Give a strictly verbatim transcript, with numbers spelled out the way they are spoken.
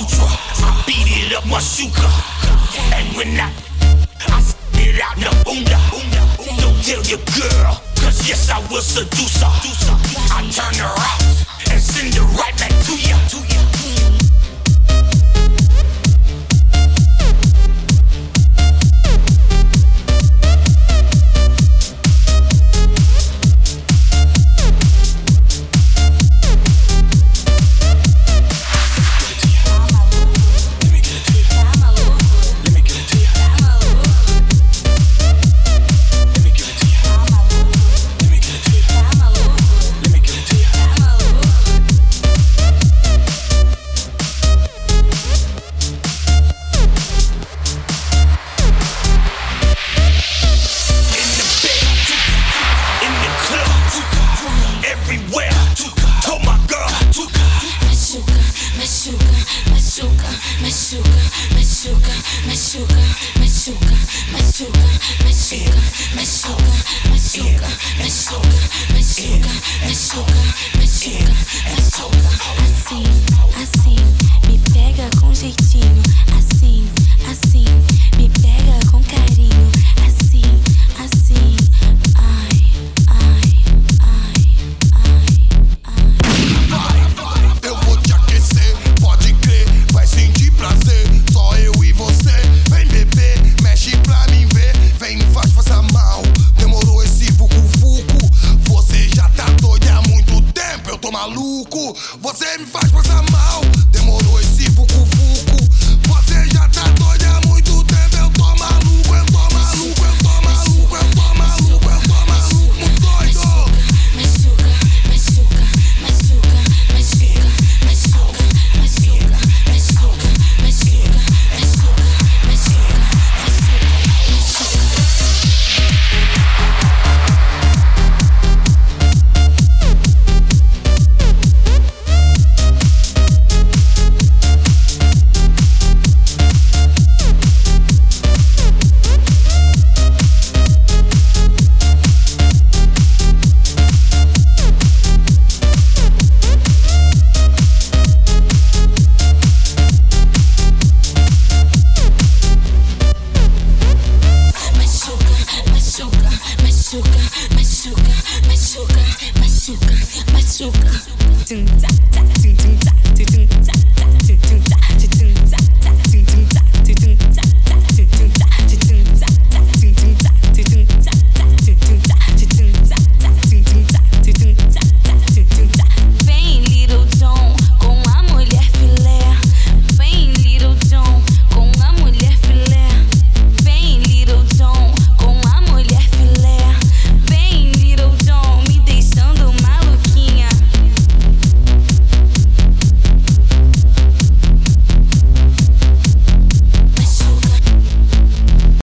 ultra. I beat it up, my shuka. And when I, I spit it out in the bunda. Don't tell your girl, cause yes, I will seduce her. I turn her out and send her right back to ya. Machuca, machuca, machuca, machuca, machuca, machuca.